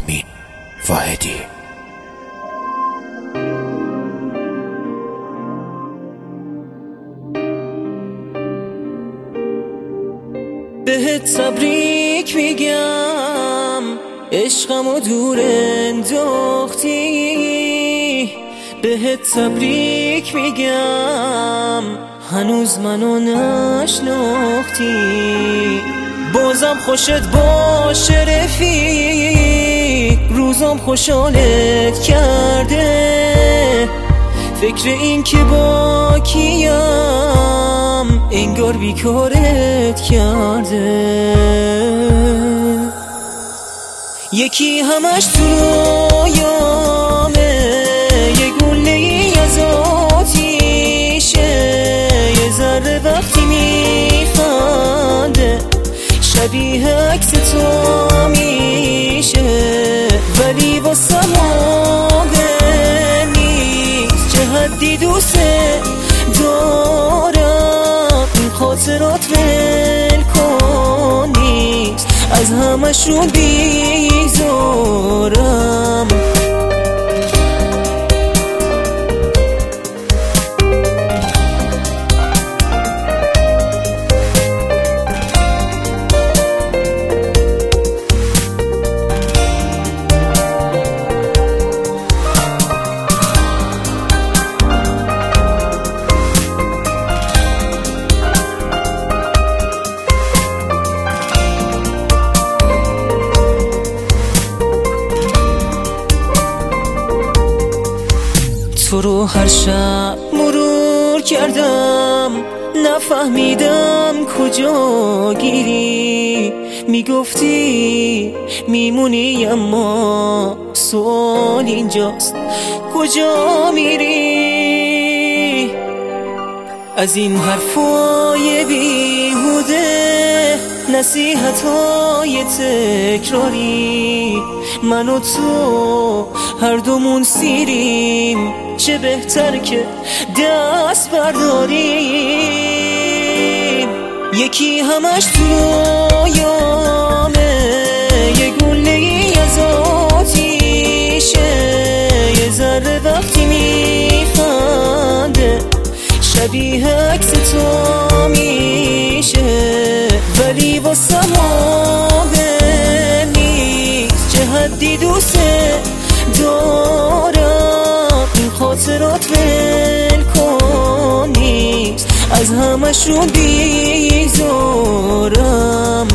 امین واحدی. بهت تبریک میگم عشقمو دور انداختی، بهت تبریک میگم هنوز منو نشناختی. بازم خوشت باشه رفیق، روزم خوشحالت کرده، فکر این که با کیم انگار بیکارت کرده. یکی همش تو رویامه، یه گله‌ای از آتیشه، یه ذره وقتی میخنده شبیه عکس تو میشه، ولی واسه موقع نیست چه حدی دوست دارم، این خاطرات ول نیست از همشون بیزارم. تو رو هر شب مرور کردم، نفهمیدم کجا گیری، میگفتی میمونی اما سوال اینجاست کجا میری. از این حرفای بیهوده، نصیحتای تکراری، من و تو هر دومون سیریم، چه بهتر که دست برداریم. یکی همش تو رویامه، یه گله‌ای از آتیشه، یه ذره وقتی میخنده شبیه عکس تو میشه، ولی واسه موقع نیست چه حدی دوست دارم، این خاطرات ول نیست از همشون بیزارم.